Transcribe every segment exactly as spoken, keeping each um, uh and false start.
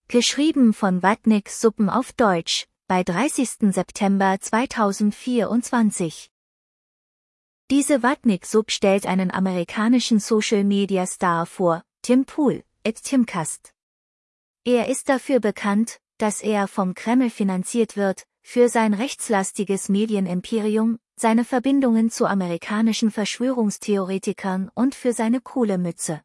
Geschrieben von Watnick Suppen auf Deutsch, bei dreißigsten September zweitausendvierundzwanzig. Diese Watnick Sub stellt einen amerikanischen Social-Media-Star vor, Tim Pool, at Timcast. Er ist dafür bekannt, dass er vom Kreml finanziert wird, für sein rechtslastiges Medienimperium, seine Verbindungen zu amerikanischen Verschwörungstheoretikern und für seine coole Mütze.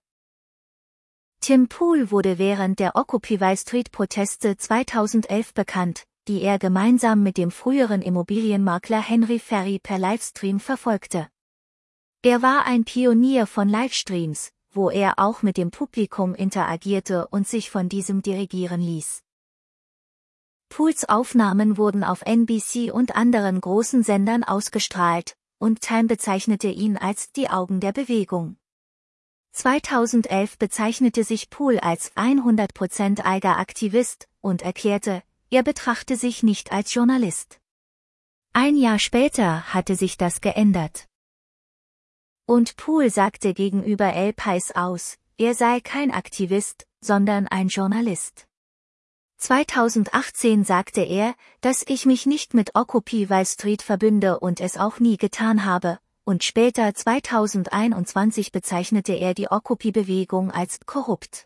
Tim Pool wurde während der Occupy Street-Proteste zweitausendelf bekannt, die er gemeinsam mit dem früheren Immobilienmakler Henry Ferry per Livestream verfolgte. Er war ein Pionier von Livestreams, wo er auch mit dem Publikum interagierte und sich von diesem dirigieren ließ. Pools Aufnahmen wurden auf N B C und anderen großen Sendern ausgestrahlt, und Time bezeichnete ihn als die Augen der Bewegung. zweitausendelf bezeichnete sich Pool als hundert Prozent eiger Aktivist und erklärte, er betrachte sich nicht als Journalist. Ein Jahr später hatte sich das geändert. Und Pool sagte gegenüber El País aus, er sei kein Aktivist, sondern ein Journalist. zweitausendachtzehn sagte er, dass ich mich nicht mit Occupy Wall Street verbünde und es auch nie getan habe, und später zweitausendeinundzwanzig bezeichnete er die Occupy-Bewegung als korrupt.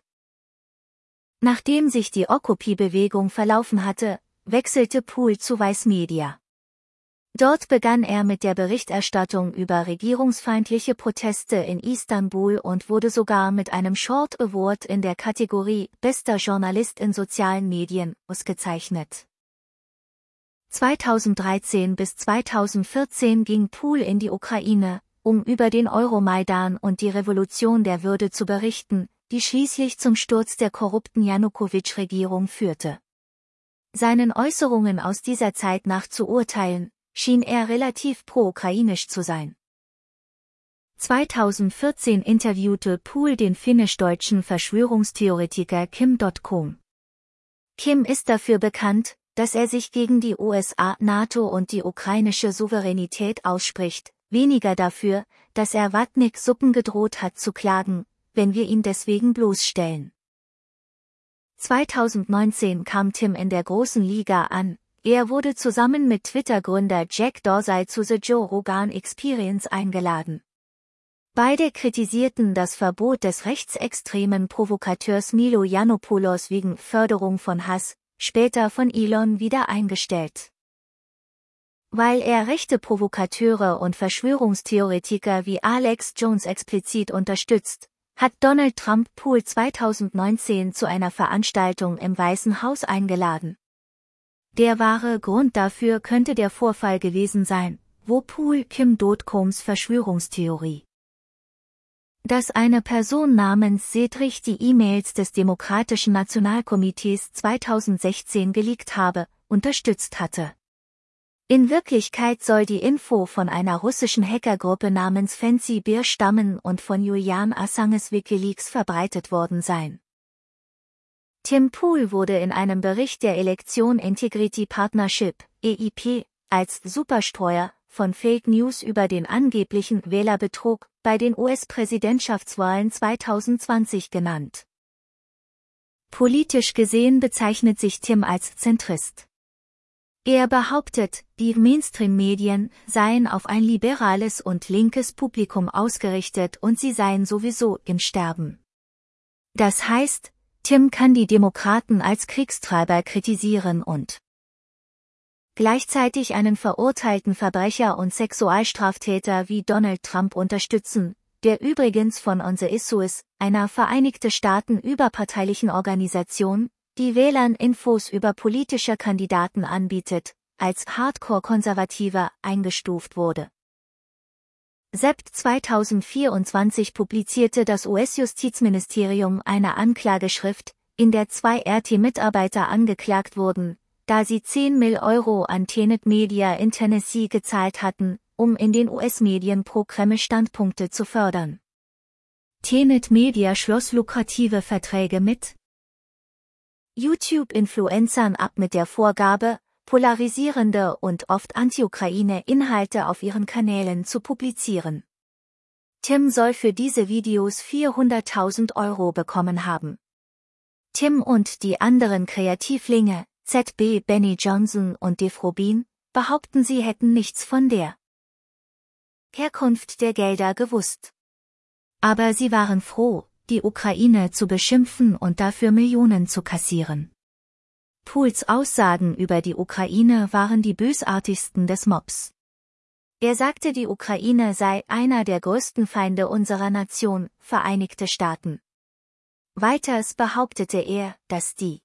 Nachdem sich die Occupy-Bewegung verlaufen hatte, wechselte Pool zu Vice Media. Dort begann er mit der Berichterstattung über regierungsfeindliche Proteste in Istanbul und wurde sogar mit einem Short Award in der Kategorie Bester Journalist in sozialen Medien ausgezeichnet. zweitausenddreizehn bis zweitausendvierzehn ging Pool in die Ukraine, um über den Euromaidan und die Revolution der Würde zu berichten, die schließlich zum Sturz der korrupten Janukowitsch-Regierung führte. Seinen Äußerungen aus dieser Zeit nach zu urteilen, schien er relativ pro-ukrainisch zu sein. zweitausendvierzehn interviewte Pool den finnisch-deutschen Verschwörungstheoretiker Kim Dotcom. Kim ist dafür bekannt, dass er sich gegen die U S A, NATO und die ukrainische Souveränität ausspricht, weniger dafür, dass er Watnick Suppen gedroht hat zu klagen, wenn wir ihn deswegen bloßstellen. zweitausendneunzehn kam Tim in der großen Liga an. Er wurde zusammen mit Twitter-Gründer Jack Dorsey zu The Joe Rogan Experience eingeladen. Beide kritisierten das Verbot des rechtsextremen Provokateurs Milo Yiannopoulos wegen Förderung von Hass, später von Elon wieder eingestellt. Weil er rechte Provokateure und Verschwörungstheoretiker wie Alex Jones explizit unterstützt, hat Donald Trump Pool zweitausendneunzehn zu einer Veranstaltung im Weißen Haus eingeladen. Der wahre Grund dafür könnte der Vorfall gewesen sein, wo Pool Kim Dotcoms Verschwörungstheorie, dass eine Person namens Cedric die E-Mails des Demokratischen Nationalkomitees zweitausendsechzehn geleakt habe, unterstützt hatte. In Wirklichkeit soll die Info von einer russischen Hackergruppe namens Fancy Bear stammen und von Julian Assanges WikiLeaks verbreitet worden sein. Tim Pool wurde in einem Bericht der Election Integrity Partnership, E I P, als Superstreuer von Fake News über den angeblichen Wählerbetrug bei den U S-Präsidentschaftswahlen zweitausendzwanzig genannt. Politisch gesehen bezeichnet sich Tim als Zentrist. Er behauptet, die Mainstream-Medien seien auf ein liberales und linkes Publikum ausgerichtet und sie seien sowieso im Sterben. Das heißt, Tim kann die Demokraten als Kriegstreiber kritisieren und gleichzeitig einen verurteilten Verbrecher und Sexualstraftäter wie Donald Trump unterstützen, der übrigens von On the Issues, einer Vereinigte Staaten überparteilichen Organisation, die Wählern Infos über politische Kandidaten anbietet, als Hardcore-Konservativer eingestuft wurde. September zweitausendvierundzwanzig publizierte das U S-Justizministerium eine Anklageschrift, in der zwei R T-Mitarbeiter angeklagt wurden, da sie zehn Millionen Euro an Tenet Media in Tennessee gezahlt hatten, um in den U S-Medien pro-Kreml-Standpunkte zu fördern. Tenet Media schloss lukrative Verträge mit YouTube-Influencern ab mit der Vorgabe, polarisierende und oft Anti-Ukraine-Inhalte auf ihren Kanälen zu publizieren. Tim soll für diese Videos vierhunderttausend Euro bekommen haben. Tim und die anderen Kreativlinge, Z B Benny Johnson und Dave Rubin, behaupten, sie hätten nichts von der Herkunft der Gelder gewusst. Aber sie waren froh, die Ukraine zu beschimpfen und dafür Millionen zu kassieren. Pools Aussagen über die Ukraine waren die bösartigsten des Mobs. Er sagte, die Ukraine sei einer der größten Feinde unserer Nation, Vereinigte Staaten. Weiters behauptete er, dass die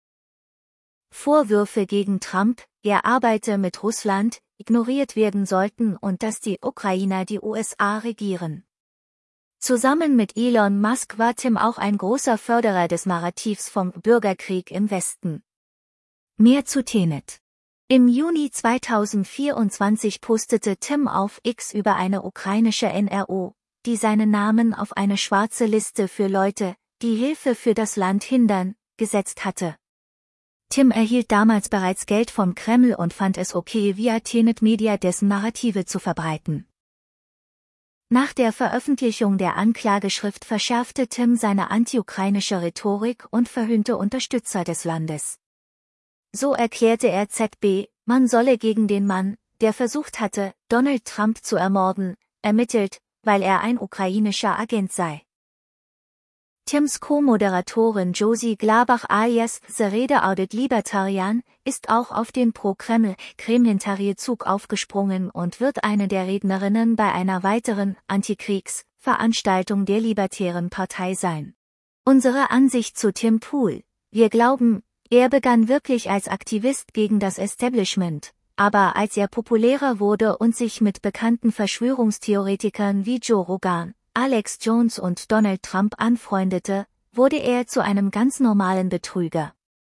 Vorwürfe gegen Trump, er arbeite mit Russland, ignoriert werden sollten und dass die Ukrainer die U S A regieren. Zusammen mit Elon Musk war Tim auch ein großer Förderer des Narrativs vom Bürgerkrieg im Westen. Mehr zu Tenet. Im Juni zweitausendvierundzwanzig postete Tim auf X über eine ukrainische N R O, die seinen Namen auf eine schwarze Liste für Leute, die Hilfe für das Land hindern, gesetzt hatte. Tim erhielt damals bereits Geld vom Kreml und fand es okay, via Tenet Media dessen Narrative zu verbreiten. Nach der Veröffentlichung der Anklageschrift verschärfte Tim seine anti-ukrainische Rhetorik und verhöhnte Unterstützer des Landes. So erklärte er Z B, man solle gegen den Mann, der versucht hatte, Donald Trump zu ermorden, ermittelt, weil er ein ukrainischer Agent sei. Tims Co-Moderatorin Josie Glabach alias The Rede Audit Libertarian ist auch auf den Pro-Kreml-Kremlintarie-Zug aufgesprungen und wird eine der Rednerinnen bei einer weiteren Antikriegs-Veranstaltung der Libertären Partei sein. Unsere Ansicht zu Tim Pool: Wir glauben, er begann wirklich als Aktivist gegen das Establishment, aber als er populärer wurde und sich mit bekannten Verschwörungstheoretikern wie Joe Rogan, Alex Jones und Donald Trump anfreundete, wurde er zu einem ganz normalen Betrüger.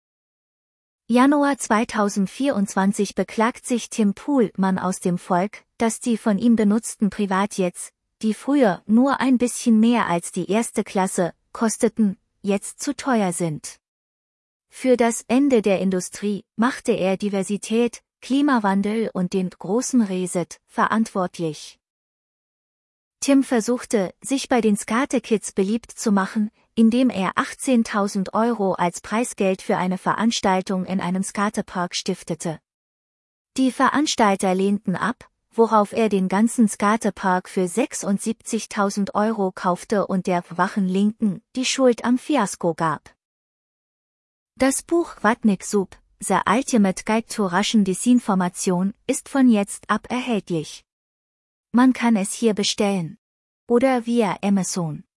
Januar zweitausendvierundzwanzig beklagt sich Tim Pool, Mann aus dem Volk, dass die von ihm benutzten Privatjets, die früher nur ein bisschen mehr als die erste Klasse kosteten, jetzt zu teuer sind. Für das Ende der Industrie machte er Diversität, Klimawandel und den großen Reset verantwortlich. Tim versuchte, sich bei den Skate-Kids beliebt zu machen, indem er achtzehntausend Euro als Preisgeld für eine Veranstaltung in einem Skatepark stiftete. Die Veranstalter lehnten ab, worauf er den ganzen Skatepark für sechsundsiebzigtausend Euro kaufte und der wachen Linken die Schuld am Fiasko gab. Das Buch Watnik Soup, The Ultimate Guide to Russian Disinformation, ist von jetzt ab erhältlich. Man kann es hier bestellen. Oder via Amazon.